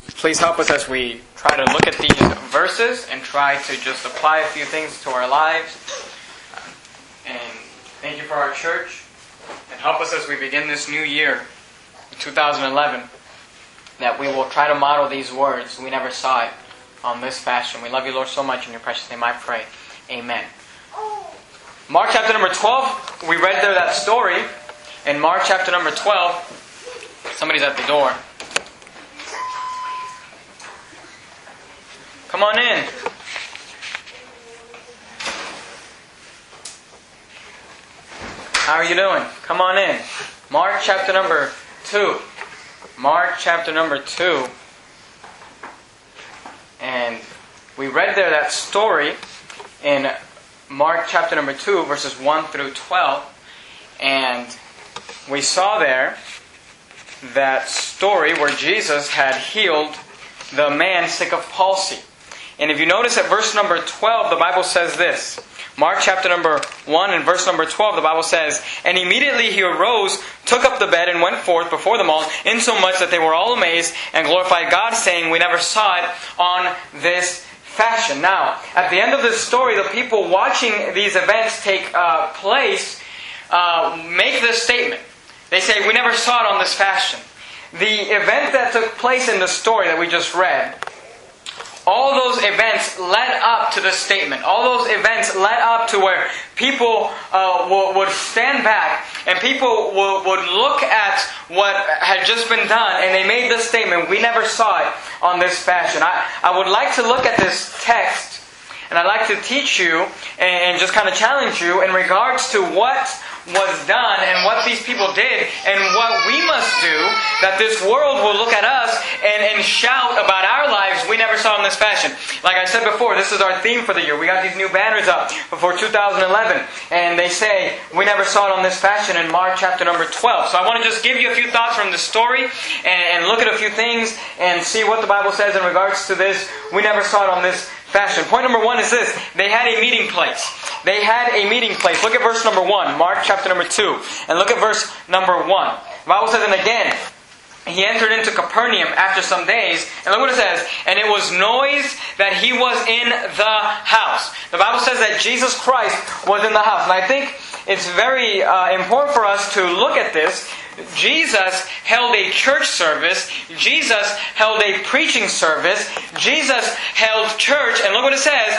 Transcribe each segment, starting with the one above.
Please help us as we try to look at these verses and try to just apply a few things to our lives. And thank you for our church. And help us as we begin this new year, 2011, that we will try to model these words. We never saw it on this fashion. We love you, Lord, so much. In your precious name I pray. Amen. Mark chapter number 12, we read there that story. In Mark chapter number 12, somebody's at the door. Come on in. How are you doing? Come on in. Mark chapter number 2. Mark chapter number 2. And we read there that story in Mark chapter number 2, verses 1 through 12. And we saw there that story where Jesus had healed the man sick of palsy. And if you notice at verse number 12, the Bible says this. Mark chapter number 1 and verse number 12, the Bible says, "And immediately he arose, took up the bed, and went forth before them all, insomuch that they were all amazed, and glorified God, saying, We never saw it on this fashion." Now, at the end of this story, the people watching these events take place make this statement. They say, "We never saw it on this fashion." The event that took place in the story that we just read, all those events led up to this statement. All those events led up to where people would stand back and people would look at what had just been done, and they made this statement, "We never saw it on this fashion." I would like to look at this text, and I'd like to teach you and just kind of challenge you in regards to what was done and what these people did and what we must do, that this world will look at us and shout about our lives, "We never saw in this fashion." Like I said before, this is our theme for the year. We got these new banners up for 2011, and they say, "We never saw it on this fashion" in Mark chapter number 12. So I want to just give you a few thoughts from the story and look at a few things and see what the Bible says in regards to this. We never saw it on this fashion. Point number 1 is this. They had a meeting place. They had a meeting place. Look at verse number 1, Mark chapter number 2. And look at verse number 1. The Bible says, "And again, he entered into Capernaum after some days." And look what it says. "And it was noise that he was in the house." The Bible says that Jesus Christ was in the house. And I think it's very important for us to look at this. Jesus held a church service. Jesus held a preaching service. Jesus held church. And look what it says.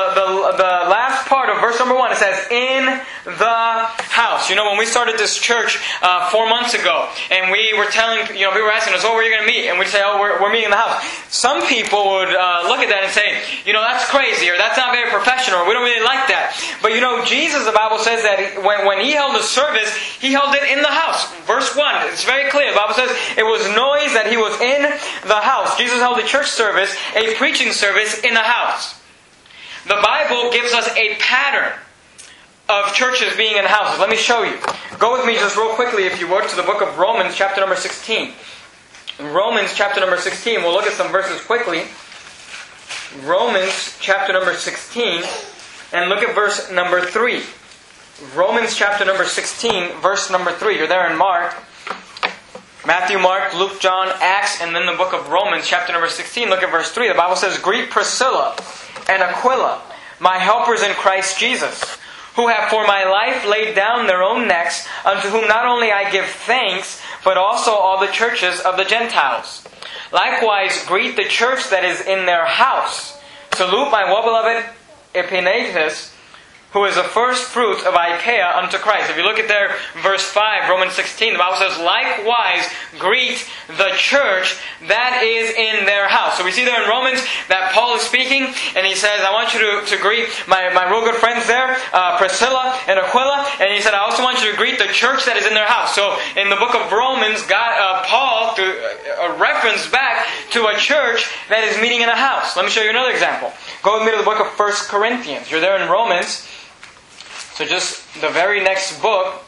The last part of verse number 1, it says, "In the house." You know, when we started this church 4 months ago, and we were telling, people were asking us, "Oh, where are you going to meet?" And we'd say, "Oh, we're meeting in the house." Some people would look at that and say, "That's crazy," or "That's not very professional," or "We don't really like that." But Jesus, the Bible says that when He held a service, He held it in the house. Verse 1, it's very clear. The Bible says it was noise that He was in the house. Jesus held a church service, a preaching service in the house. The Bible gives us a pattern of churches being in houses. Let me show you. Go with me just real quickly, if you would, to the book of Romans chapter number 16. Romans chapter number 16. We'll look at some verses quickly. Romans chapter number 16. And look at verse number 3. Romans chapter number 16, verse number 3. You're there in Mark. Matthew, Mark, Luke, John, Acts, and then the book of Romans chapter number 16. Look at verse 3. The Bible says, "Greet Priscilla and Aquila, my helpers in Christ Jesus, who have for my life laid down their own necks, unto whom not only I give thanks, but also all the churches of the Gentiles. Likewise greet the church that is in their house. Salute my well-beloved Epaenetus, who is the first fruit of Achaia unto Christ." If you look at there, verse 5, Romans 16, the Bible says, "Likewise greet the church that is in their house." So we see there in Romans that Paul is speaking, and he says, "I want you to greet my real good friends there, Priscilla and Aquila." And he said, "I also want you to greet the church that is in their house." So in the book of Romans, Paul referenced back to a church that is meeting in a house. Let me show you another example. Go with me to the book of 1 Corinthians. You're there in Romans. So just the very next book,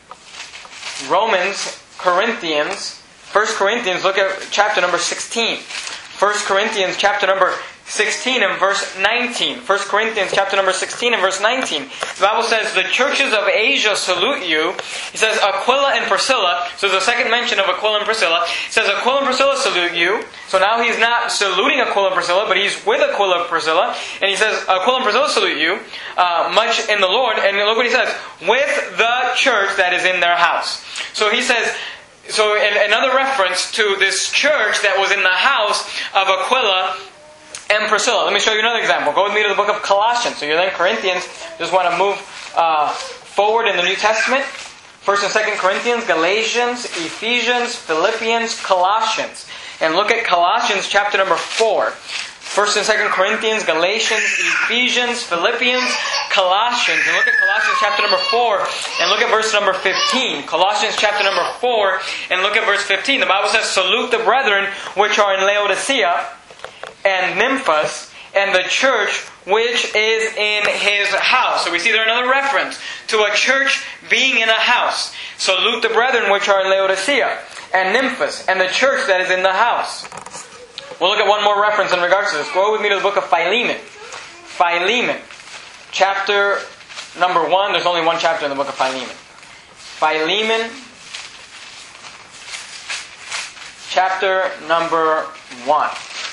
Romans, Corinthians, 1 Corinthians, look at chapter number 16. 1 Corinthians chapter number 16 and verse 19. 1 Corinthians chapter number 16 and verse 19. The Bible says, the churches of Asia salute you. He says, Aquila and Priscilla. So there's a second mention of Aquila and Priscilla. He says, Aquila and Priscilla salute you. So now he's not saluting Aquila and Priscilla, but he's with Aquila and Priscilla. And he says, Aquila and Priscilla salute you, much in the Lord. And look what he says, with the church that is in their house. So he says, so another reference to this church that was in the house of Aquila and Priscilla. Let me show you another example. Go with me to the book of Colossians. So you're in Corinthians. Just want to move forward in the New Testament. 1st and 2nd Corinthians, Galatians, Ephesians, Philippians, Colossians. And look at Colossians chapter number 4. 1st and 2nd Corinthians, Galatians, Ephesians, Philippians, Colossians. And look at Colossians chapter number 4 and look at verse number 15. Colossians chapter number 4 and look at verse 15. The Bible says, salute the brethren which are in Laodicea and Nymphas and the church which is in his house. So we see there another reference to a church being in a house. Salute the brethren which are in Laodicea and Nymphas and the church that is in the house. We'll look at one more reference in regards to this. Go with me to the book of Philemon. Philemon, chapter number 1. There's only one chapter in the book of Philemon. Philemon, chapter number 1.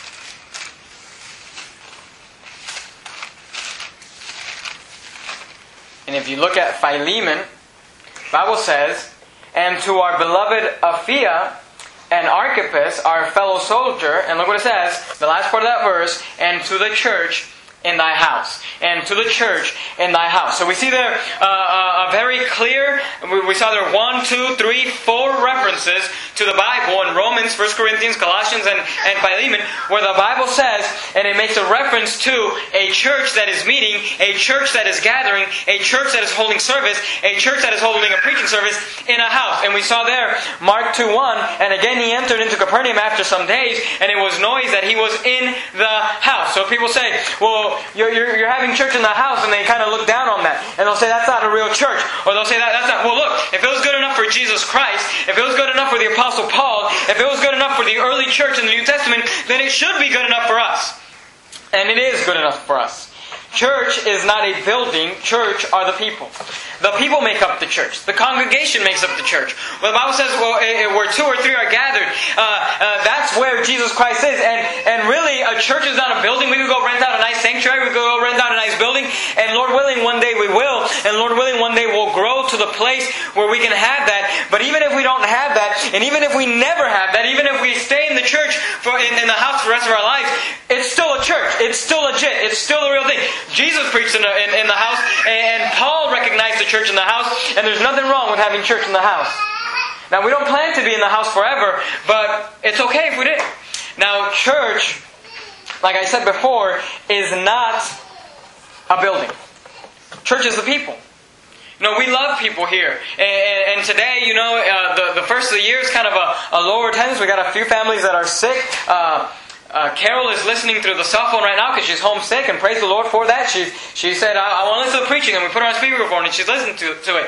And if you look at Philemon, the Bible says, and to our beloved Apphia and Archippus, our fellow soldier, and look what it says, the last part of that verse, and to the church in thy house. And to the church in thy house. So we see there a very clear, we saw there 1, 2, 3, 4 references to the Bible in Romans, 1 Corinthians, Colossians, and Philemon, where the Bible says, and it makes a reference to a church that is meeting, a church that is gathering, a church that is holding service, a church that is holding a preaching service in a house. And we saw there, Mark 2:1, and again he entered into Capernaum after some days, and it was noised that he was in the house. So people say, well, you're having church in the house, and they kind of look down on that. And they'll say, that's not a real church. Or they'll say, that's not. Well, look, if it was good enough for Jesus Christ, if it was good enough for the Apostle Paul, if it was good enough for the early church in the New Testament, then it should be good enough for us. And it is good enough for us. Church is not a building. Church are the people. The people make up the church. The congregation makes up the church. Well, the Bible says, well, where 2 or 3 are gathered, that's where Jesus Christ is. And really, a church is not a building. We could go rent out a nice sanctuary. We could go rent out a nice building. And Lord willing, one day we will. And Lord willing, one day we'll grow to the place where we can have that. But even if we don't have that, and even if we never have that, even if we stay in the church, in the house for the rest of our lives, it's still a church. It's still legit. It's still the real thing. Jesus preached in the house, and Paul recognized the church in the house, and there's nothing wrong with having church in the house. Now, we don't plan to be in the house forever, but it's okay if we did. Now, church, like I said before, is not a building. Church is the people. You know, we love people here. And today, you know, the first of the year is kind of a lower attendance. We got a few families that are sick. Carol is listening through the cell phone right now because she's homesick, and praise the Lord for that. She said, I want to listen to the preaching, and we put her on speakerphone, and she's listening to it.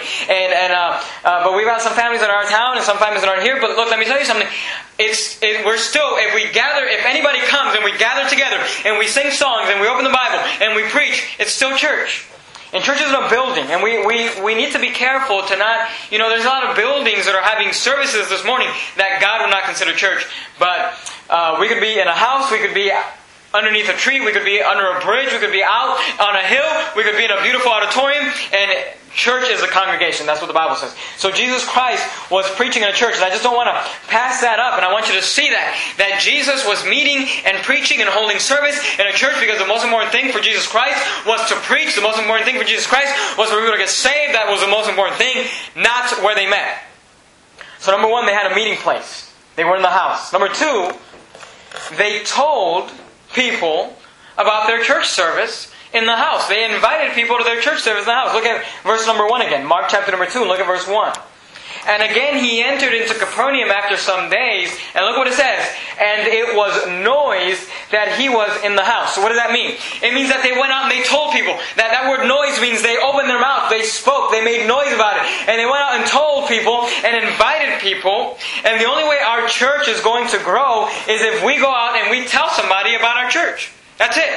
But we've got some families that are out of town, and some families that aren't here. But look, let me tell you something. We're still, if we gather, if anybody comes and we gather together, and we sing songs, and we open the Bible, and we preach, it's still church. And church isn't a building, and we need to be careful to not, you know, there's a lot of buildings that are having services this morning that God would not consider church. But we could be in a house, we could be underneath a tree, we could be under a bridge, we could be out on a hill, we could be in a beautiful auditorium, and church is a congregation. That's what the Bible says. So Jesus Christ was preaching in a church, and I just don't want to pass that up, and I want you to see that Jesus was meeting and preaching and holding service in a church because the most important thing for Jesus Christ was to preach. The most important thing for Jesus Christ was for people to get saved. That was the most important thing, not where they met. So number 1, they had a meeting place. They were in the house. Number 2, they told people about their church service in the house. They invited people to their church service in the house. Look at verse number 1 again. Mark chapter number 2, and look at verse 1. And again he entered into Capernaum after some days, and look what it says. And it was noise that he was in the house. So what does that mean? It means that they went out and they told people. That word noise means they opened their mouth, they spoke, they made noise about it. And they went out and told people and invited people. And the only way our church is going to grow is if we go out and we tell somebody about our church. That's it.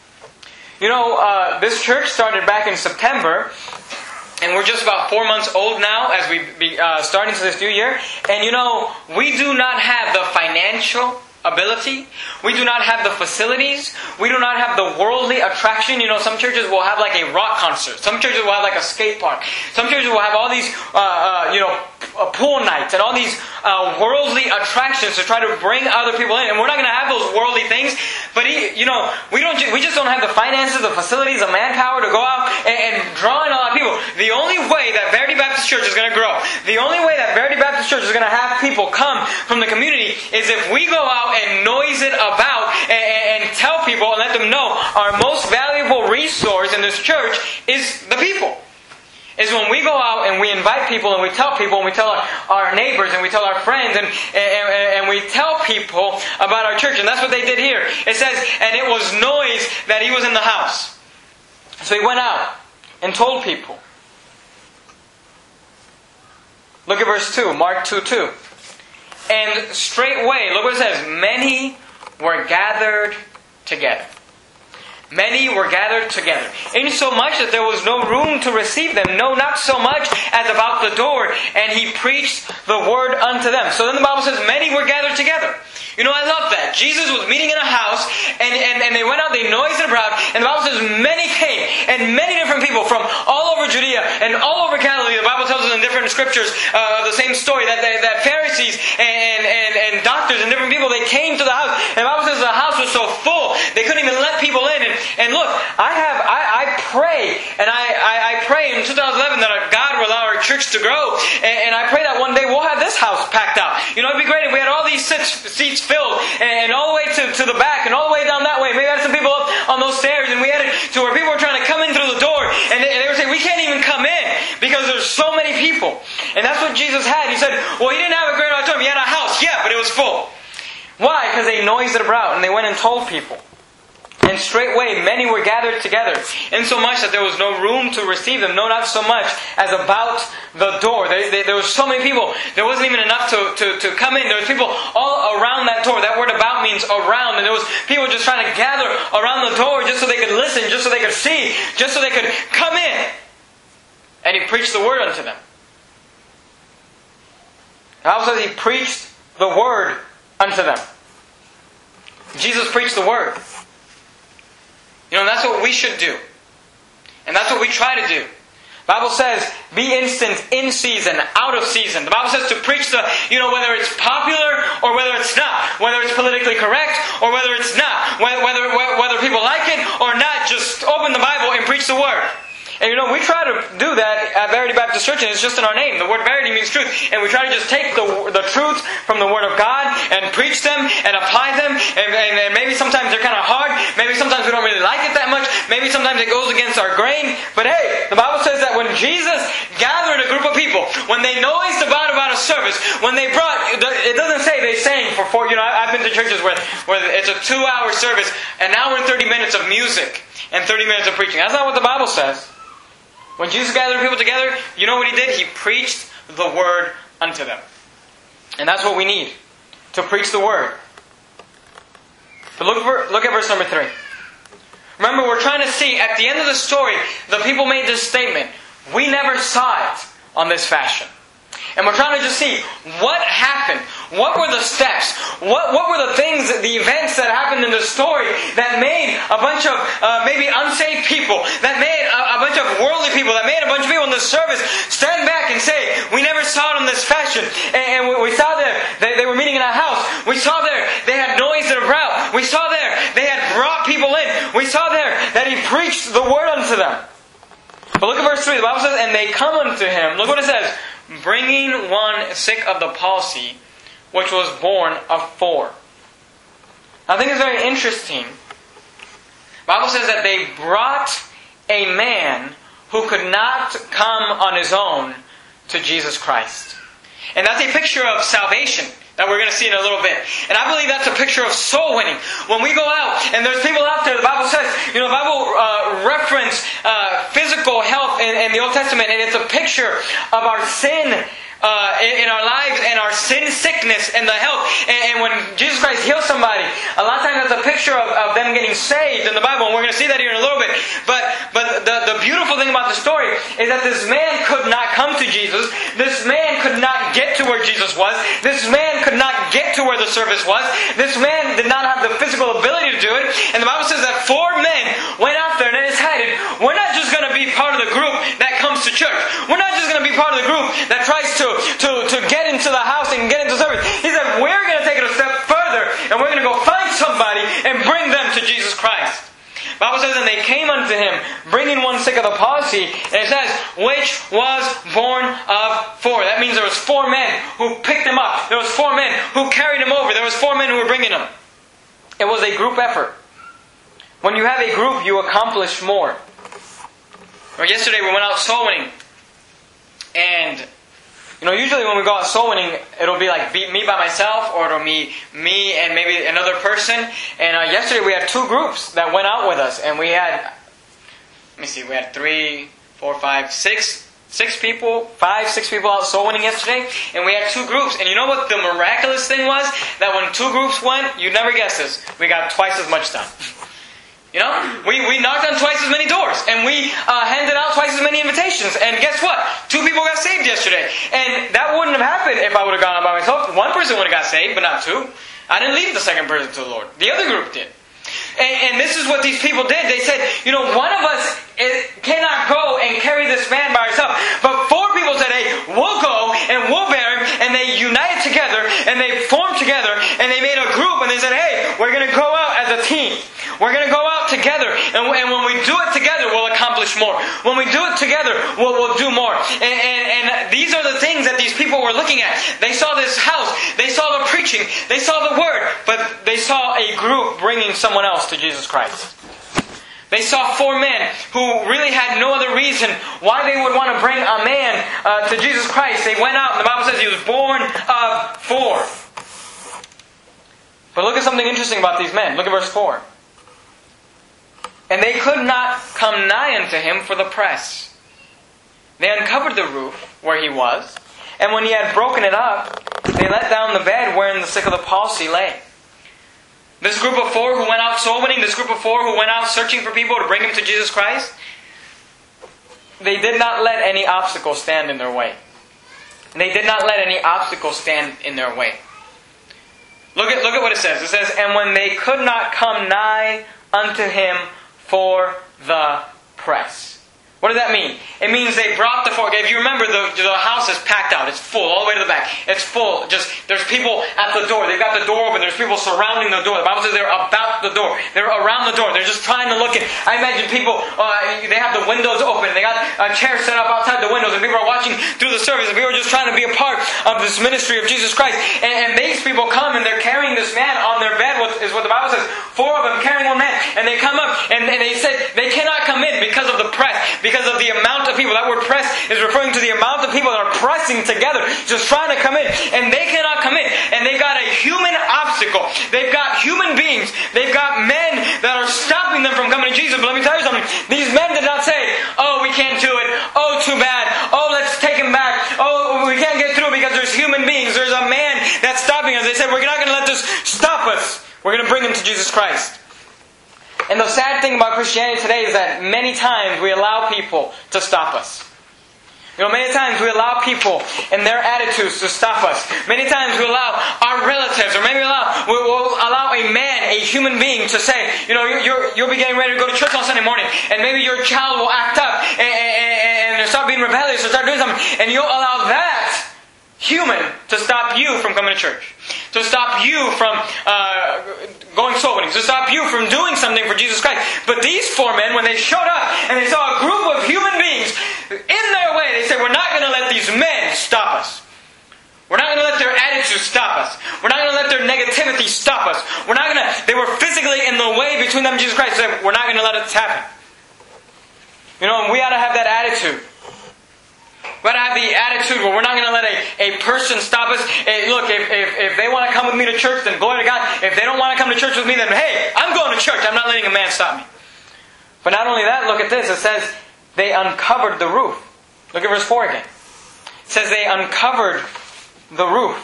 This church started back in September, and we're just about 4 months old now as we be starting to this new year. And we do not have the financial ability. We do not have the facilities. We do not have the worldly attraction. Some churches will have like a rock concert. Some churches will have like a skate park. Some churches will have all these, pool nights and all these worldly attractions to try to bring other people in. And we're not going to have those worldly things. But we just don't have the finances, the facilities, the manpower to go out and draw in a lot of people. The only way that Verity Baptist Church is going to grow, the only way that Verity Baptist Church is going to have people come from the community is if we go out and noise it about and tell people and let them know our most valuable resource in this church is the people. Is when we go out and we invite people and we tell people and we tell our neighbors and we tell our friends and we tell people about our church. And that's what they did here. It says, and it was noise that he was in the house. So he went out and told people. Look at verse 2, Mark 2:2. And straightway, look what it says, many were gathered together. Many were gathered together, insomuch that there was no room to receive them, no, not so much as about the door, and he preached the word unto them. So then the Bible says, many were gathered together. I love that. Jesus was meeting in a house, and they went out, they noised it abroad, and the Bible says many came, and many different people from all over Judea and all over Galilee. The Bible tells us in different scriptures the same story, that Pharisees and doctors and different people, they came to the house, and the Bible says the house was so full, they couldn't even let people in. And look, I pray, and I pray in 2011 that God will allow our church to grow, and I pray that one day we'll have this house packed out. It'd be great if we had all these seats filled, and all the way to the back, and all the way down that way. Maybe we had some people up on those stairs, and we had it to where people were trying to come in through the door, and they were saying, we can't even come in, because there's so many people. And that's what Jesus had. He said, well, he didn't have a great auditorium, he had a house, yeah, but it was full. Why? Because they noised it abroad, and they went and told people. And straightway many were gathered together, insomuch that there was no room to receive them, no, not so much as about the door. There were so many people, there wasn't even enough to come in. There was people all around that door. That word about means around, and there was people just trying to gather around the door just so they could listen, just so they could see, just so they could come in. And he preached the word unto them. The Bible says he preached the word unto them. Jesus preached the word. That's what we should do. And that's what we try to do. The Bible says, be instant in season, out of season. The Bible says to preach whether it's popular or whether it's not. Whether it's politically correct or whether it's not. Whether people like it or not, just open the Bible and preach the word. And we try to do that at Verity Baptist Church, and it's just in our name. The word verity means truth. And we try to just take the truth from the Word of God and preach them and apply them. And maybe sometimes they're kind of hard. Maybe sometimes we don't really like it that much. Maybe sometimes it goes against our grain. But hey, the Bible says that when Jesus gathered a group of people, when they noised about a service, when they brought, it doesn't say they sang for 4, I've been to churches where it's a 2-hour service, an hour and 30 minutes of music and 30 minutes of preaching. That's not what the Bible says. When Jesus gathered people together, you know what He did? He preached the word unto them. And that's what we need, to preach the word. But look at verse number 3. Remember, we're trying to see, at the end of the story, the people made this statement, we never saw it on this fashion. And we're trying to just see what happened. What were the steps? What were the things, the events that happened in the story that made a bunch of maybe unsaved people, that made a bunch of worldly people, that made a bunch of people in the service stand back and say, we never saw it in this fashion. And we saw there, they were meeting in a house. We saw there, they had noise in a crowd. We saw there, they had brought people in. We saw there that He preached the word unto them. But look at verse 3. The Bible says, and they come unto Him. Look what it says. Bringing one sick of the palsy, which was born of 4. I think it's very interesting. The Bible says that they brought a man who could not come on his own to Jesus Christ. And that's a picture of salvation that we're going to see in a little bit. And I believe that's a picture of soul winning. When we go out, and there's people out there, the Bible says, the Bible reference physical health in the Old Testament, and it's a picture of our sin in our lives and our sin, sickness, and the health. And when Jesus Christ heals somebody, a lot of times that's a picture of them getting saved in the Bible. And we're going to see that here in a little bit. But the beautiful thing about the story is that this man could not come to Jesus. This man could not get to where Jesus was. This man could not get to where the service was. This man did not have the physical ability to do it. And the Bible says that 4 men went out there and they decided, we're not just going to be part of the group that comes to church. We're not just going to be part of the group that tries to get into the house and get into service. He said, we're going to take it a step further and we're going to go find somebody and bring them to Jesus Christ. The Bible says, and they came unto him, bringing one sick of the palsy, and it says, which was born of 4. That means there was 4 men who picked him up. There was 4 men who carried him over. There was 4 men who were bringing him. It was a group effort. When you have a group, you accomplish more. Or yesterday we went out soul winning, and usually when we go out soul winning, it'll be like me by myself, or it'll be me and maybe another person. And yesterday we had 2 groups that went out with us, and we had, we had 3, 4, 5, 6 people, 5, 6 people out soul winning yesterday, and we had 2 groups. And you know what the miraculous thing was? That when 2 groups went, you'd never guess this, we got twice as much done. We knocked on twice as many doors, and we handed out twice as many invitations. And guess what? 2 people got saved yesterday. And that wouldn't have happened if I would have gone out by myself. 1 person would have got saved, but not 2. I didn't lead the second person to the Lord. The other group did. And this is what these people did. They said, one of us cannot go and carry this man by ourselves. But 4 people said, hey, we'll go and we'll bear him. And they united together and they formed together and they made a group and they said, hey, we're going to go out as a team. We're going to go out together. And when we do it together, we'll accomplish more. When we do it together, we'll do more. And these are the things that these people were looking at. They saw this house. They saw the preaching. They saw the word. But they saw a group bringing someone else to Jesus Christ. They saw 4 men who really had no other reason why they would want to bring a man to Jesus Christ. They went out, and the Bible says he was born of 4. But look at something interesting about these men. Look at verse 4. And they could not come nigh unto him for the press. They uncovered the roof where he was, and when he had broken it up, they let down the bed wherein the sick of the palsy lay. This group of 4 who went out soul winning, this group of 4 who went out searching for people to bring him to Jesus Christ, they did not let any obstacle stand in their way. They did not let any obstacle stand in their way. Look at what it says. It says, and when they could not come nigh unto him for the press. What does that mean? It means they brought the 4. If you remember, the house is packed out. It's full all the way to the back. It's full. There's people at the door. They've got the door open. There's people surrounding the door. The Bible says they're about the door. They're around the door. They're just trying to look in. I imagine people, they have the windows open. They got a chair set up outside the windows, and people are watching through the service, and people are just trying to be a part of this ministry of Jesus Christ. And these people come, and they're carrying this man on their bed, is what the Bible says. 4 of them carrying 1 man. And they come up, and they said they cannot come in because of the press. Because of the amount of people. That word press is referring to the amount of people that are pressing together, just trying to come in. And they cannot come in. And they've got a human obstacle. They've got human beings. They've got men that are stopping them from coming to Jesus. But let me tell you something. These men did not say, oh, we can't do it. Oh, too bad. Oh, let's take him back. Oh, we can't get through because there's human beings. There's a man that's stopping us. They said, we're not going to let this stop us. We're going to bring him to Jesus Christ. And the sad thing about Christianity today is that many times we allow people to stop us. Many times we allow people and their attitudes to stop us. Many times we allow our relatives, or maybe we'll allow a man, a human being, to say, you'll be getting ready to go to church on Sunday morning, and maybe your child will act up and start being rebellious or start doing something, and you'll allow that human to stop you from coming to church, to stop you from going soul winning, to stop you from doing something for Jesus Christ. But these 4 men, when they showed up and they saw a group of human beings in their way, they said, we're not going to let these men stop us. We're not going to let their attitudes stop us. We're not going to let their negativity stop us. They were physically in the way between them and Jesus Christ. So we're not going to let it happen. And we ought to have that attitude. We ought to have the attitude where we're not going to let a person stop us. Hey, look, if they want to come with me to church, then glory to God. If they don't want to come to church with me, then hey, I'm going to church. I'm not letting a man stop me. But not only that, look at this. It says they uncovered the roof. Look at verse 4 again. It It says they uncovered the roof.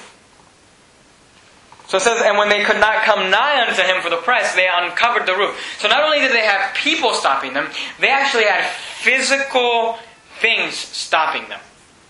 So it says, and when they could not come nigh unto him for the press, they uncovered the roof. So not only did they have people stopping them, they actually had physical things stopping them.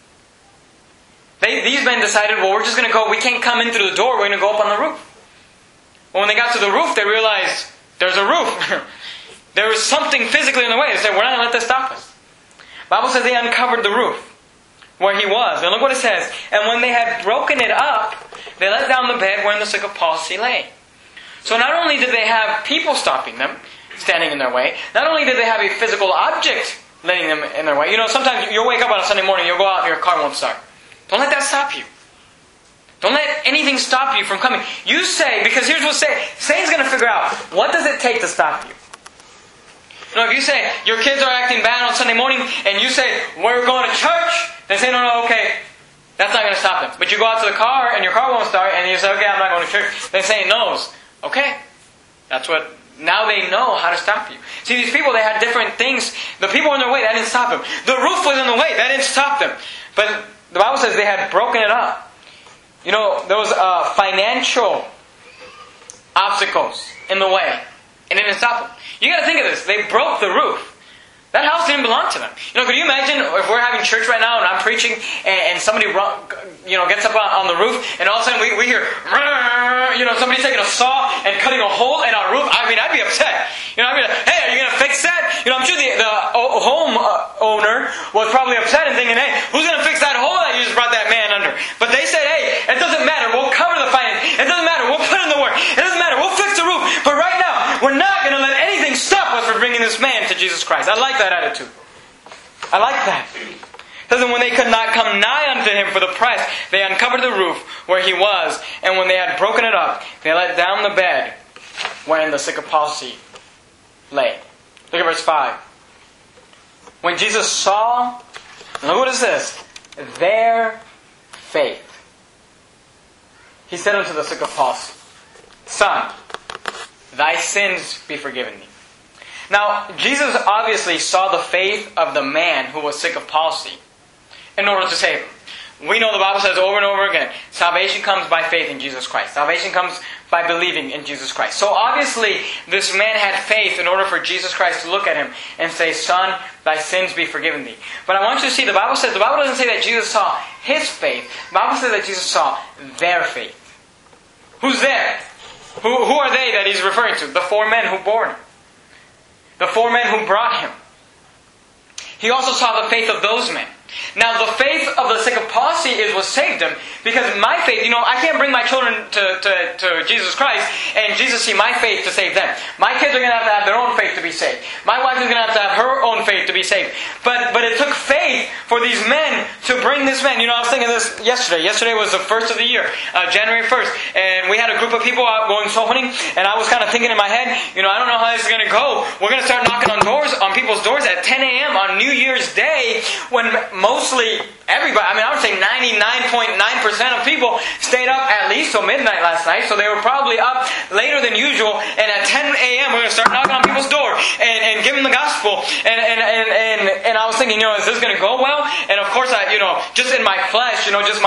These men decided, well, we're just going to go, we can't come in through the door, we're going to go up on the roof. Well, when they got to the roof, they realized, there's a roof. There was something physically in the way. They said, we're not going to let this stop us. The Bible says they uncovered the roof where he was. And look what it says. And when they had broken it up, they let down the bed wherein the sick of palsy lay. So not only did they have people stopping them, standing in their way, not only did they have a physical object letting them in their way. You know, sometimes you'll wake up on a Sunday morning, you'll go out and your car won't start. Don't let that stop you. Don't let anything stop you from coming. You say, because here's what Satan's going to figure out, what does it take to stop you? You know, if you say, your kids are acting bad on Sunday morning, and you say, we're going to church, they say, no, okay, that's not going to stop them. But you go out to the car, and your car won't start, and you say, okay, I'm not going to church. They say, knows. Okay. That's what, now they know how to stop you. See, these people, they had different things. The people in their way, that didn't stop them. The roof was in the way, that didn't stop them. But the Bible says they had broken it up. You know, there was financial obstacles in the way, and it didn't stop them. You got to think of this. They broke the roof. That house didn't belong to them. You know, could you imagine if we're having church right now and I'm preaching and somebody gets up on the roof and all of a sudden we hear, somebody taking a saw and cutting a hole in our roof? I mean, I'd be upset. You know, I'd be like, hey, are you going to fix that? You know, I'm sure the home owner was probably upset and thinking, hey, who's going to fix that hole that you just brought that man under? But they said, hey, it doesn't matter. We'll cover the finance. It doesn't matter. We'll put in the work. It doesn't matter. We'll fix the roof. But right now, we're not going to let anything stop us from bringing this man to Jesus Christ. I like that attitude. I like that. It says, and when they could not come nigh unto him for the price, they uncovered the roof where he was, and when they had broken it up, they let down the bed wherein the sick of palsy lay. Look at verse 5. When Jesus saw, look what it says, their faith, he said unto the sick of palsy, Son, thy sins be forgiven thee. Now, Jesus obviously saw the faith of the man who was sick of palsy in order to save him. We know the Bible says over and over again, salvation comes by faith in Jesus Christ. Salvation comes by believing in Jesus Christ. So obviously, this man had faith in order for Jesus Christ to look at him and say, Son, thy sins be forgiven thee. But I want you to see, the Bible doesn't say that Jesus saw his faith. The Bible says that Jesus saw their faith. Who's there? Who are they that he's referring to? The 4 men who bore him. The 4 men who brought him. He also saw the faith of those men. Now, the faith of the sick of palsy is what saved him. Because my faith, I can't bring my children to Jesus Christ and Jesus see my faith to save them. My kids are going to have their own faith to be saved. My wife is going to have her own faith to be saved. But it took faith for these men to bring this man. I was thinking this yesterday. Yesterday was the first of the year, January 1st. And we had a group of people out going soul winning. And I was kind of thinking in my head, I don't know how this is going to go. We're going to start knocking on people's doors at 10 a.m. on New Year's Day when mostly everybody, I would say 99.9% of people stayed up at least till midnight last night, so they were probably up later than usual, and at 10 a.m. we're going to start knocking on people's door and give them the gospel, and I was thinking, is this going to go well? And of course, just in my flesh, just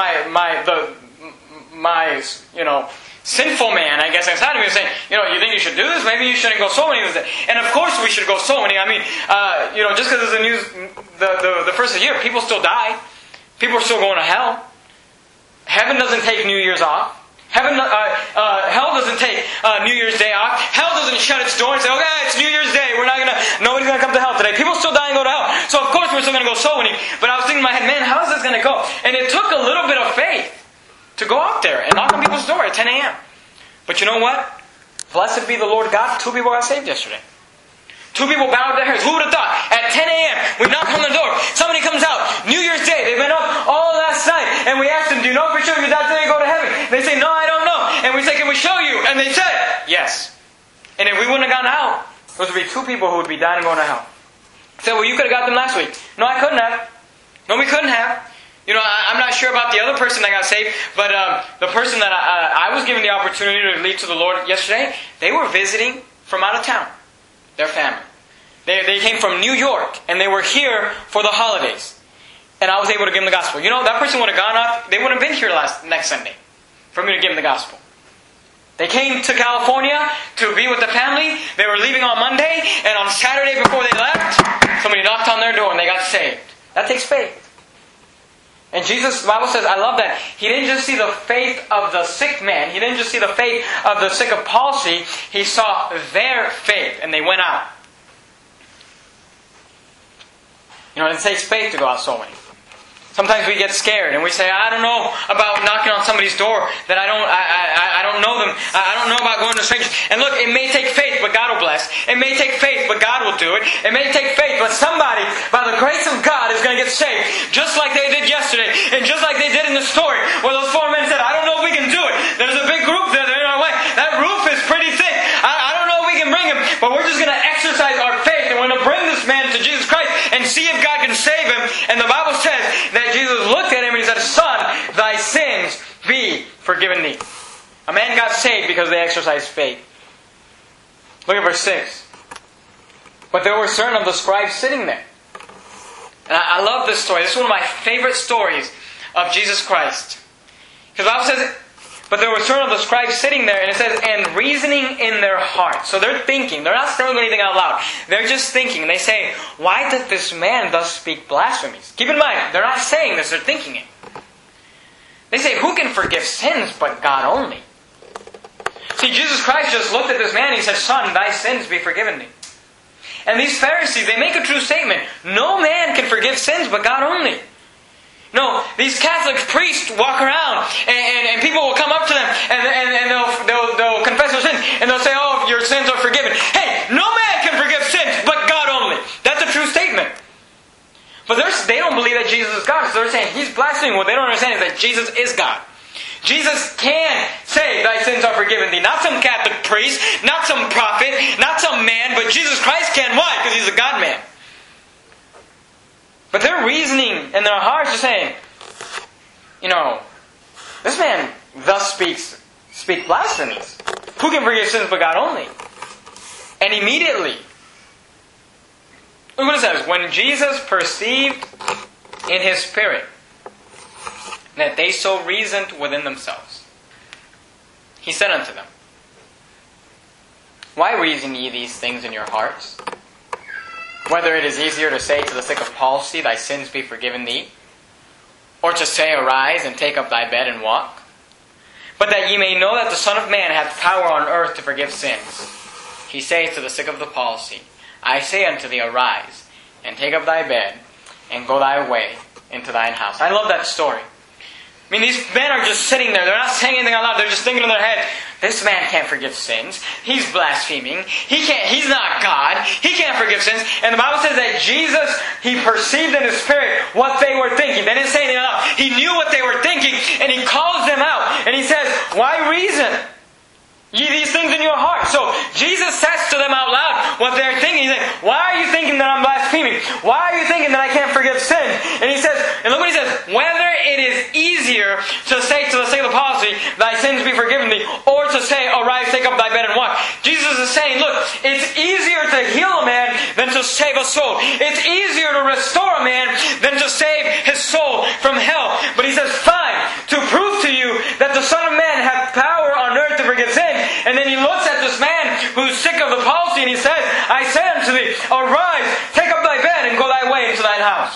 my sinful man, I guess, inside of me was saying, you think you should do this? Maybe you shouldn't go soul winning. And of course we should go soul winning. Just because it's the news, the first of the year, people still die. People are still going to hell. Heaven doesn't take New Year's off. Hell doesn't take New Year's Day off. Hell doesn't shut its door and say, okay, it's New Year's Day. Nobody's going to come to hell today. People still die and go to hell. So of course we're still going to go soul winning. But I was thinking in my head, man, how is this going to go? And it took a little bit of faith to go out there and knock on people's door at 10 a.m. But you know what? Blessed be the Lord God. 2 people got saved yesterday. 2 people bowed their heads. Who would have thought? At 10 a.m. we knock on the door. Somebody comes out. New Year's Day. They've been up all last night. And we asked them, do you know for sure if you die today, go to heaven? They say, no, I don't know. And we say, can we show you? And they said, yes. And if we wouldn't have gone out, those would be 2 people who would be dying and going to hell. I said, well, you could have got them last week. No, I couldn't have. No, we couldn't have. I'm not sure about the other person that got saved, but the person that I was given the opportunity to lead to the Lord yesterday, they were visiting from out of town. Their family. They came from New York, and they were here for the holidays. and I was able to give them the gospel. You know, that person would have gone up, they wouldn't have been here next Sunday for me to give them the gospel. They came to California to be with the family. They were leaving on Monday, and on Saturday before they left, somebody knocked on their door and they got saved. That takes faith. And Jesus, the Bible says, I love that. He didn't just see the faith of the sick man. He didn't just see the faith of the sick of palsy. He saw their faith, and they went out. You know, it takes faith to go out soul winning. Sometimes we get scared and we say, I don't know about knocking on somebody's door that I don't know them. I don't know about going to strangers. And look, it may take faith, but God will bless. It may take faith, but God will do it. It may take faith, but somebody, by the grace of God, is going to get saved. Just like they did yesterday. And just like they did in the story where those 4 men said, I don't know if we can do it. There's a big group there. They're in our way. That roof is pretty thick. I don't know if we can bring him. But we're just going to exercise our faith. And we're going to bring this man to Jesus Christ and see if God can save him. And the Bible says that Jesus looked at him and he said, Son, thy sins be forgiven thee. A man got saved because they exercised faith. Look at verse 6. But there were certain of the scribes sitting there. And I love this story. This is one of my favorite stories of Jesus Christ. Because the Bible says, but there were certain of the scribes sitting there, and it says, and reasoning in their hearts. So they're thinking. They're not saying anything out loud. They're just thinking. And they say, why doth this man thus speak blasphemies? Keep in mind, they're not saying this. They're thinking it. They say, who can forgive sins but God only? See, Jesus Christ just looked at this man and he said, Son, thy sins be forgiven thee. And these Pharisees, they make a true statement. No man can forgive sins but God only. No, these Catholic priests walk around and people will come up to them and they'll confess their sins and they'll say, oh, your sins are forgiven. Hey, no man can forgive sins but God only. That's a true statement. But they don't believe that Jesus is God. So they're saying he's blaspheming. What they don't understand is that Jesus is God. Jesus can say thy sins are forgiven thee. Not some Catholic priest, not some prophet, not some man, but Jesus Christ can. Why? Because he's a God man. But they're reasoning in their hearts, are saying, you know, this man thus speak blasphemies. Who can forgive sins but God only? And immediately, look what it says. When Jesus perceived in his spirit that they so reasoned within themselves, he said unto them, why reason ye these things in your hearts? Whether it is easier to say to the sick of palsy, thy sins be forgiven thee, or to say, arise and take up thy bed and walk. But that ye may know that the Son of Man hath power on earth to forgive sins. He saith to the sick of the palsy, I say unto thee, arise and take up thy bed and go thy way into thine house. I love that story. I mean, these men are just sitting there. They're not saying anything out loud. They're just thinking in their head, this man can't forgive sins. He's blaspheming. He's not God. He can't forgive sins. And the Bible says that Jesus, he perceived in his spirit what they were thinking. They didn't say anything out loud. He knew what they were thinking. And he calls them out. And he says, why reason ye these things in your heart? So Jesus says to them out loud what they're thinking. He's like, why are you thinking that I'm blaspheming? Why are you thinking that I can't forgive sin? And he says, and look what he says, whether it is easier to say to the sick of the palsy, thy sins be forgiven thee, or to say, arise, take up thy bed and walk. Jesus is saying, look, it's easier to heal a man than to save a soul. It's easier to restore a man than to save his soul from hell. But he says, fine, to prove to you that the Son of Man hath power on earth to forgive sin. And then he looks at this man who's sick of the palsy and he says, I say unto thee, arise, take up thy bed and go thy way into thine house.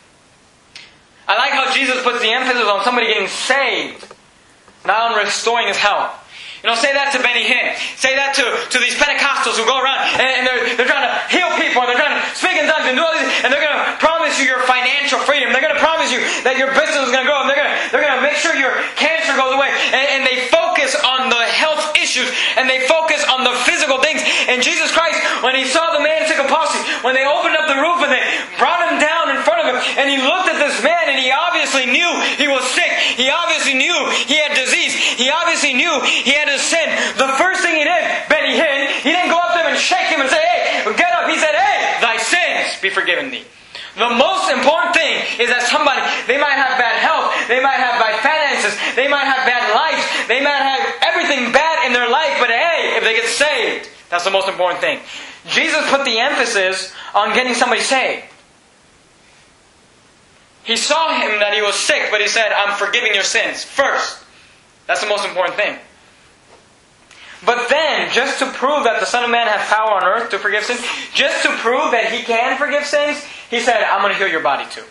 I like how Jesus puts the emphasis on somebody getting saved, not on restoring his health. You know, say that to Benny Hinn. Say that to these Pentecostals who go around and they're trying to heal people and they're trying to speak in tongues and do all this, and they're going to promise you your financial freedom. They're going to promise you that your business is going to grow. And they're going to make sure your cancer goes away. And they focus on the health issues and they focus on the physical things. And Jesus Christ, when he saw the man sick of palsy, when they opened up the roof and they brought him down in front of him, and he looked at this man and he obviously knew he was sick. He obviously knew he had disease. He obviously knew he had his sin. The first thing he did, Benny Hinn, he didn't go up to him and shake him and say, hey, get up. He said, hey, thy sins be forgiven thee. The most important thing is that somebody, they might have bad health, they might have bad finances, they might have bad lives, they might have everything bad in their life, but hey, if they get saved, that's the most important thing. Jesus put the emphasis on getting somebody saved. He saw him that he was sick, but he said, I'm forgiving your sins first. That's the most important thing. But then, just to prove that the Son of Man has power on earth to forgive sins, just to prove that He can forgive sins, He said, I'm going to heal your body too.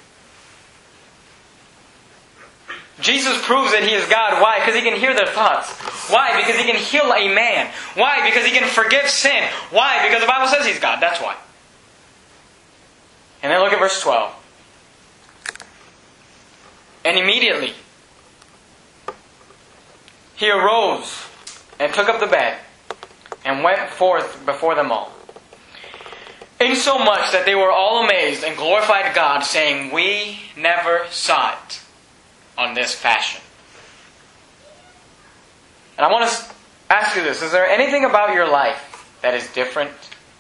Jesus proves that He is God. Why? Because He can hear their thoughts. Why? Because He can heal a man. Why? Because He can forgive sin. Why? Because the Bible says He's God. That's why. And then look at verse 12. And immediately He arose and took up the bed and went forth before them all. Insomuch that they were all amazed and glorified God, saying, We never saw it on this fashion. And I want to ask you this. Is there anything about your life that is different?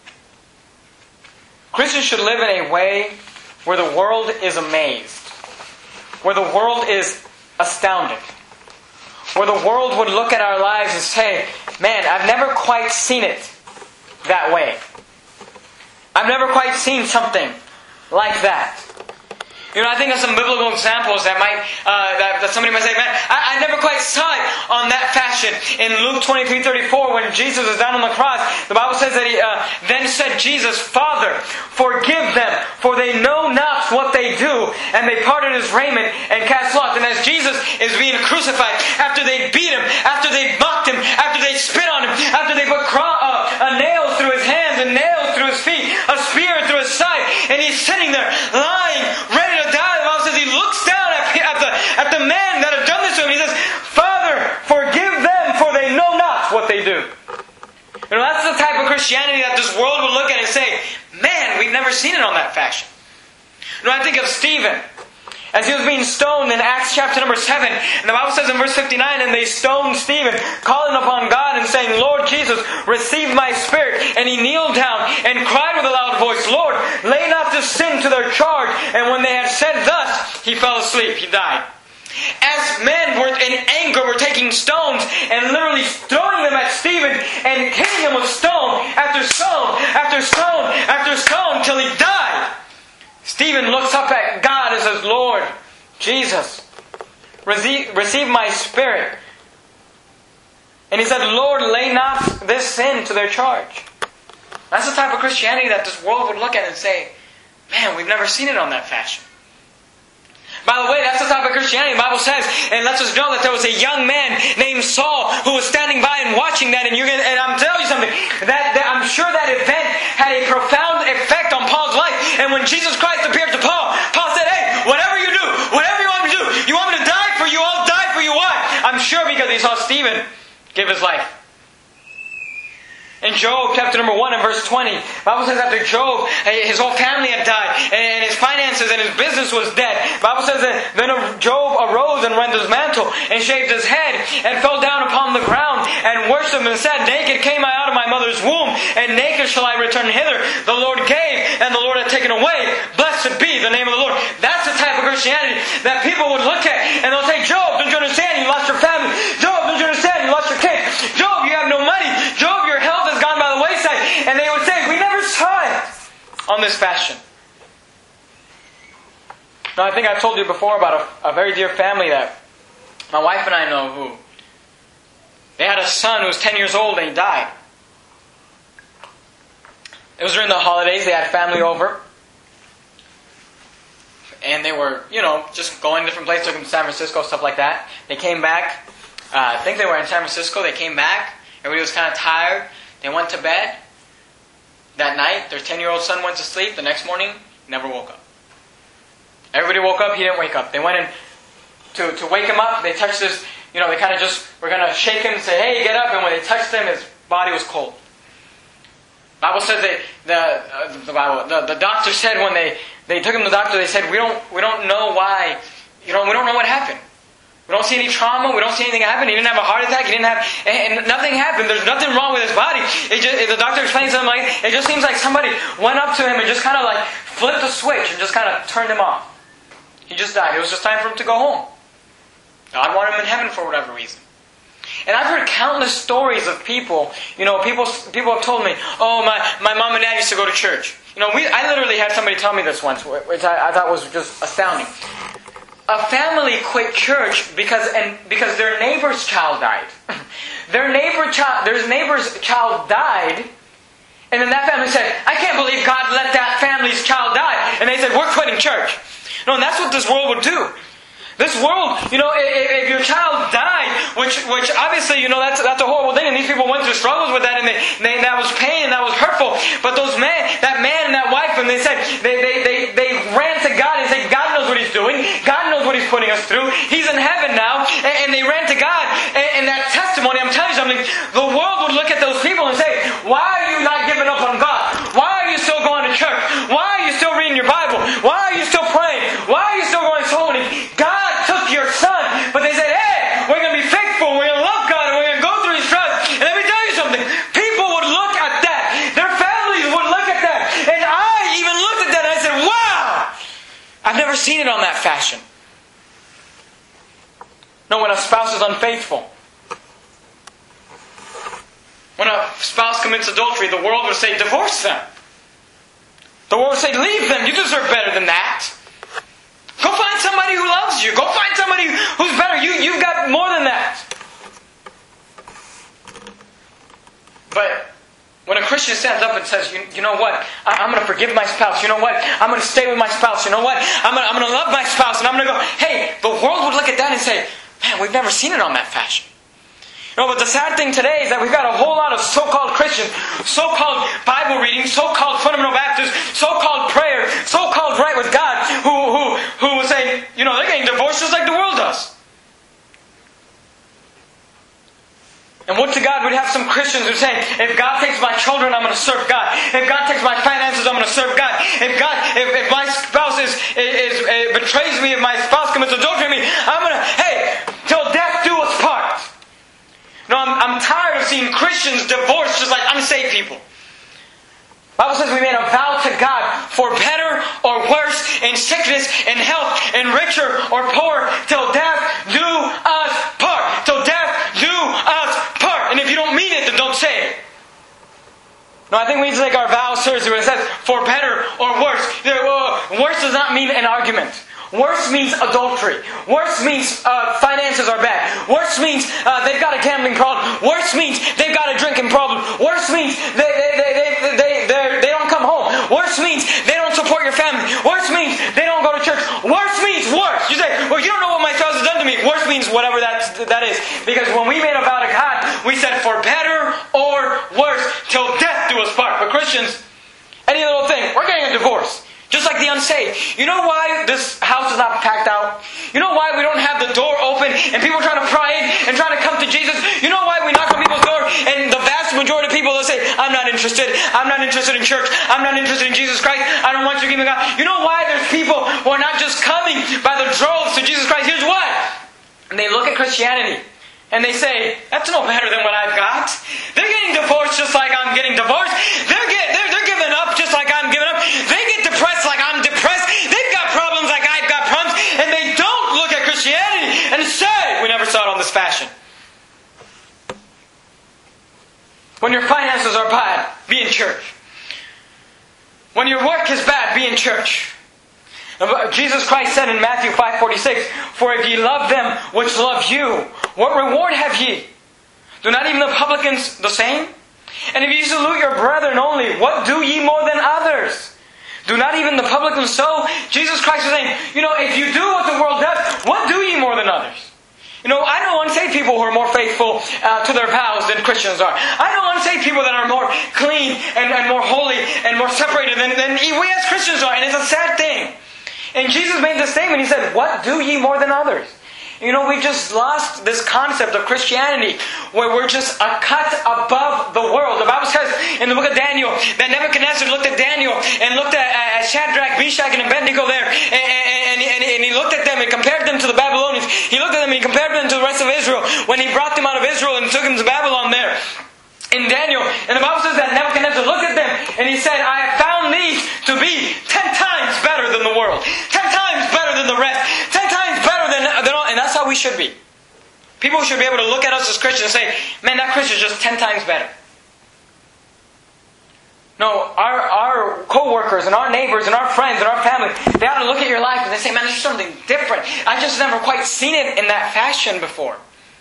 Christians should live in a way where the world is amazed. Where the world is astounded. Where the world would look at our lives and say, man, I've never quite seen it that way. I've never quite seen something like that. You know, I think of some biblical examples that that somebody might say, man, I never quite saw it on that fashion. In Luke 23:34, when Jesus was down on the cross, the Bible says that then said Jesus, Father, forgive them, for they know not what they do. And they parted His raiment and cast lots. And as Jesus is being crucified, after they beat Him, after they mocked Him, after they spit on Him, after they put nails through His hands and nails through His feet, a spear through His side, and He's sitting there, lying, ready to die. The Bible says He looks down at the man that had done this to Him. He says, Father, forgive them, for they know not what they do. You know, that's the type of Christianity that this world would look at and say, man, we've never seen it on that fashion. You know, I think of Stephen. As he was being stoned in Acts chapter number 7. And the Bible says in verse 59, and they stoned Stephen, calling upon God and saying, Lord Jesus, receive my spirit. And he kneeled down and cried with a loud voice, Lord, lay not this sin to their charge. And when they had said thus, he fell asleep. He died. As men were in anger were taking stones and literally throwing them at Stephen and hitting him with stone after stone after stone after stone till he died. Stephen looks up at God and says, Lord, Jesus, receive my spirit. And he said, Lord, lay not this sin to their charge. That's the type of Christianity that this world would look at and say, man, we've never seen it on that fashion. By the way, that's the type of Christianity the Bible says, and lets us know that there was a young man named Saul who was standing by and watching that, and I'm telling you something, that I'm sure that event had a profound effect on Paul's life. And when Jesus Christ appeared to Paul, Paul said, hey, whatever you do, whatever you want me to do, you want me to die for you, I'll die for you. Why? I'm sure because he saw Stephen give his life. In Job chapter number 1 and verse 20, the Bible says after Job, his whole family had died, and his finances and his business was dead. The Bible says that then Job arose and rent his mantle, and shaved his head, and fell down upon the ground, and worshipped and said, Naked came I out of my mother's womb, and naked shall I return hither. The Lord gave, and the Lord hath taken away. Blessed be the name of the Lord. That's the type of Christianity that people would look at, and they'll say, Job, don't you understand? You lost your family. Job, don't you understand? You lost your kids. Job, you have no money. Job, your health has gone by the wayside. And they would say, we never saw it on this fashion. Now, I think I've told you before about a very dear family that my wife and I know who. They had a son who was 10 years old and he died. It was during the holidays. They had family over. And they were, just going to different places. Took them to San Francisco, stuff like that. They came back. I think they were in San Francisco. They came back. Everybody was kind of tired. They went to bed. That night, their 10-year-old son went to sleep. The next morning, never woke up. Everybody woke up. He didn't wake up. They went in to wake him up. They touched his, they kind of just were going to shake him and say, hey, get up. And when they touched him, his body was cold. The Bible says that the doctor said when they took him to the doctor, they said, we don't know why, we don't know what happened. We don't see any trauma. We don't see anything happen. He didn't have a heart attack. And nothing happened. There's nothing wrong with his body. The doctor explained something like, it just seems like somebody went up to him and just kind of like flipped the switch and just kind of turned him off. He just died. It was just time for him to go home. God wanted him in heaven for whatever reason. And I've heard countless stories of people, people have told me, oh, my mom and dad used to go to church. I literally had somebody tell me this once, which I thought was just astounding. a family quit church because their neighbor's child died. Their neighbor's child died, and then that family said, I can't believe God let that family's child die. And they said, we're quitting church. No, and that's what this world would do. This world, if your child died, which obviously, that's a horrible thing, and these people went through struggles with that, and that was pain, and that was hurtful. But that man and that wife, and they said, they ran to God and said, God knows what He's doing. God knows what He's putting us through. He's in heaven now. And they ran to God. And that testimony, I'm telling you something, the world would look at those people and say, why are you not giving up on God? Why are you still going to church? Why are you still reading your Bible? Why are you still praying? Why are you still going to soul winning? God took your son. But they said, hey, we're going to be faithful. We're going to love God. And we're going to go through His trials. And let me tell you something. People would look at that. Their families would look at that. And I even looked at that and I said, wow! I've never seen it on that fashion. No, when a spouse is unfaithful. When a spouse commits adultery, the world would say, divorce them. The world would say, leave them. You deserve better than that. Go find somebody who loves you. Go find somebody who's better. You've got more than that. But when a Christian stands up and says, you know what? I'm going to forgive my spouse. You know what? I'm going to stay with my spouse. You know what? I'm going to love my spouse. And I'm going to go, hey, the world would look at that and say, man, we've never seen it on that fashion. But the sad thing today is that we've got a whole lot of so-called Christians, so-called Bible reading, so-called fundamental Baptists, so-called prayer, so-called right with God, who say, they're getting divorced just like the world does. And what to God, we'd have some Christians who say, if God takes my children, I'm going to serve God. If God takes my finances, I'm going to serve God. If my spouse betrays me, if my spouse commits adultery with me, I'm going to, till death do us part. No, I'm tired of seeing Christians divorced just like unsaved people. The Bible says we made a vow to God for better or worse, in sickness, in health, in richer or poor, till death do us part. Till death do us part. And if you don't mean it, then don't say it. No, I think we need to take our vows seriously when it says for better or worse. Worse does not mean an argument. Worse means adultery. Worse means finances are bad. Worse means they've got a gambling problem. Worse means they've got a drinking problem. Worse means they don't come home. Worse means they don't support your family. Worse means they don't go to church. Worse means worse. You say, well, you don't know what my spouse has done to me. Worse means whatever that is. Because when we made a vow to God, we said for better or worse, till death do us part. But Christians, any little thing, we're getting a divorce. Just like the unsaved. You know why this house is not packed out? You know why we don't have the door open and people trying to pry in and trying to come to Jesus? You know why we knock on people's door and the vast majority of people will say, I'm not interested. I'm not interested in church. I'm not interested in Jesus Christ. I don't want you to give me God. You know why there's people who are not just coming by the droves to Jesus Christ? Here's why. And they look at Christianity and they say, that's no better than what I've got. They're getting divorced just like I'm getting divorced. They're giving up just like I'm giving up. They get depressed like I'm depressed. They've got problems like I've got problems. And they don't look at Christianity and say, we never saw it on this fashion. When your finances are bad, be in church. When your work is bad, be in church. Jesus Christ said in Matthew 5:46, for if ye love them which love you, what reward have ye? Do not even the publicans the same? And if ye salute your brethren only, what do ye more than others? Do not even the publicans so? Jesus Christ is saying, if you do what the world does, what do ye more than others? I know unsaved people who are more faithful to their vows than Christians are. I know unsaved people that are more clean and more holy and more separated than we as Christians are. And it's a sad thing. And Jesus made this statement. He said, what do ye more than others? We've just lost this concept of Christianity where we're just a cut above the world. The Bible says in the book of Daniel that Nebuchadnezzar looked at Daniel and looked at Shadrach, Meshach, and Abednego there. And he looked at them and compared them to the Babylonians. He looked at them and he compared them to the rest of Israel when he brought them out of Israel and took them to Babylon there. In Daniel, and the Bible says that Nebuchadnezzar looked at them and he said, I have found these to be 10 times better than the world. 10 times better than the rest. 10 times better than all. And that's how we should be. People should be able to look at us as Christians and say, man, that Christian is just 10 times better. No, our co-workers and our neighbors and our friends and our family, they ought to look at your life and they say, man, there's something different. I just never quite seen it in that fashion before.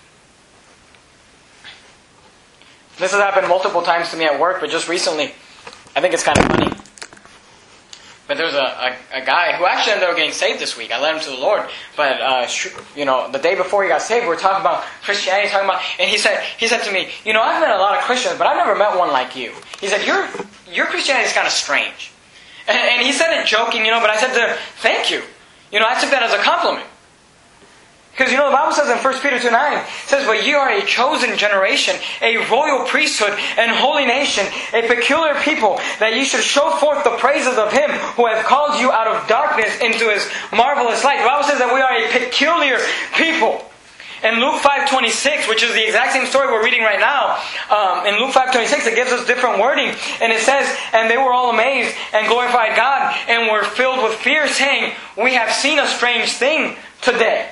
This has happened multiple times to me at work, but just recently, I think it's kind of funny. But there was a guy who actually ended up getting saved this week. I led him to the Lord. But, the day before he got saved, we were talking about Christianity, and he said to me, I've met a lot of Christians, but I've never met one like you. He said, your Christianity is kind of strange. And he said it joking, but I said to him, thank you. I took that as a compliment. Because the Bible says in 1 Peter 2:9, it says, but you are a chosen generation, a royal priesthood, and holy nation, a peculiar people, that you should show forth the praises of Him who hath called you out of darkness into His marvelous light. The Bible says that we are a peculiar people. In Luke 5:26, which is the exact same story we're reading right now, in Luke 5:26 it gives us different wording. And it says, and they were all amazed and glorified God and were filled with fear, saying, we have seen a strange thing today.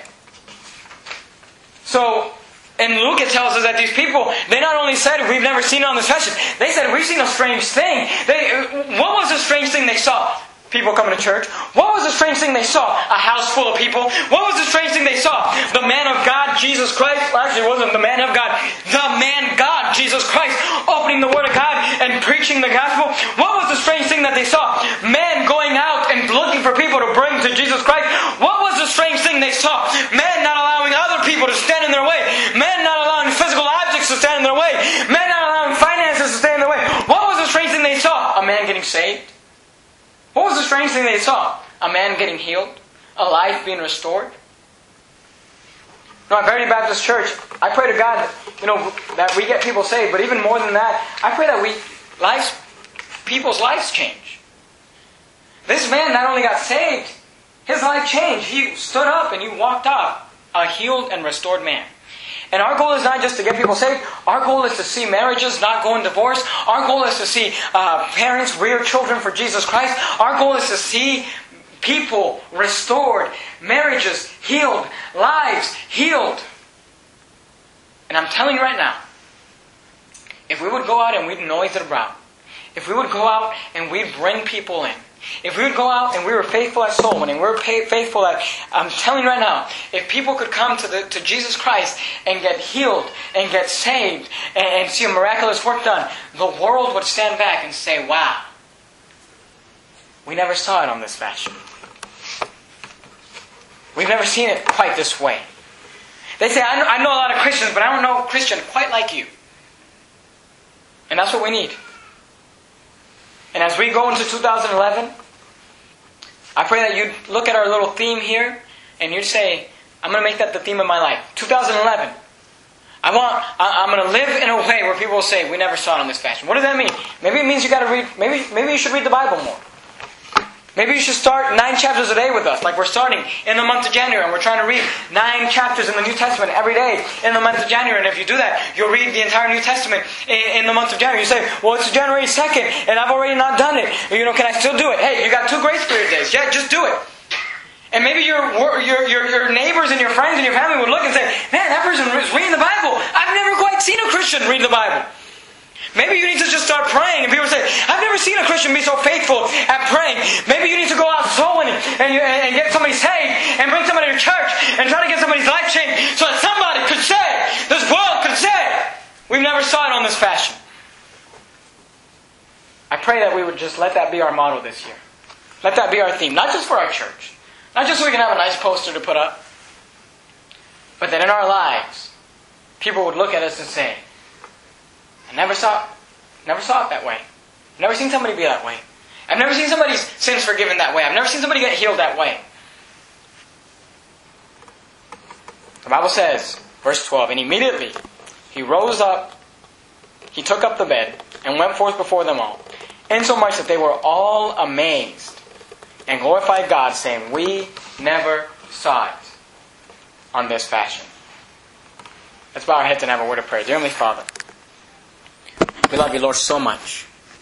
So, in Luke it tells us that these people, they not only said, we've never seen it on this fashion, they said, we've seen a strange thing. What was the strange thing they saw? People coming to church. What was the strange thing they saw? A house full of people. What was the strange thing they saw? The man of God, Jesus Christ. Well, actually, it wasn't the man of God. The man God, Jesus Christ, opening the Word of God and preaching the gospel. What was the strange thing that they saw? Men going out and looking for people to bring to Jesus Christ. What was the strange thing they saw? Men not allowing other people to stand in their way. Men not allowing physical objects to stand in their way. Men not allowing finances to stand in their way. What was the strange thing they saw? A man getting saved. What was the strange thing they saw? A man getting healed? A life being restored? No, at Verity Baptist Church, I pray to God that we get people saved, but even more than that, I pray that people's lives change. This man not only got saved, his life changed. He stood up and he walked off a healed and restored man. And our goal is not just to get people saved. Our goal is to see marriages not go in divorce. Our goal is to see parents rear children for Jesus Christ. Our goal is to see people restored, marriages healed, lives healed. And I'm telling you right now, if we would go out and we'd noise it about, if we would go out and we'd bring people in, if we would go out and we were faithful at soul winning, we were faithful at, I'm telling you right now, if people could come to Jesus Christ and get healed and get saved and see a miraculous work done, the world would stand back and say, wow, we never saw it on this fashion. We've never seen it quite this way. They say, I know a lot of Christians, but I don't know a Christian quite like you. And that's what we need. And as we go into 2011, I pray that you'd look at our little theme here and you'd say, I'm going to make that the theme of my life. 2011. I'm going to live in a way where people will say, we never saw it on this fashion. What does that mean? Maybe it means you got to read, maybe you should read the Bible more. Maybe you should start 9 chapters a day with us, like we're starting in the month of January, and we're trying to read 9 chapters in the New Testament every day in the month of January. And if you do that, you'll read the entire New Testament in the month of January. You say, well, it's January 2nd, and I've already not done it. Can I still do it? Hey, you got 2 grace period days. Yeah, just do it. And maybe your neighbors and your friends and your family would look and say, man, that person is reading the Bible. I've never quite seen a Christian read the Bible. Maybe you need to just start praying. And people say, I've never seen a Christian be so faithful at praying. Maybe you need to go out soul winning and get somebody saved and bring somebody to church and try to get somebody's life changed so that somebody could say, this world could say, we've never saw it on this fashion. I pray that we would just let that be our motto this year. Let that be our theme. Not just for our church. Not just so we can have a nice poster to put up. But that in our lives, people would look at us and say, I never saw it that way. I've never seen somebody be that way. I've never seen somebody's sins forgiven that way. I've never seen somebody get healed that way. The Bible says, verse 12, and immediately he rose up, he took up the bed, and went forth before them all, insomuch that they were all amazed, and glorified God, saying, we never saw it on this fashion. Let's bow our heads and have a word of prayer. Dear Heavenly Father, we love you, Lord, so much.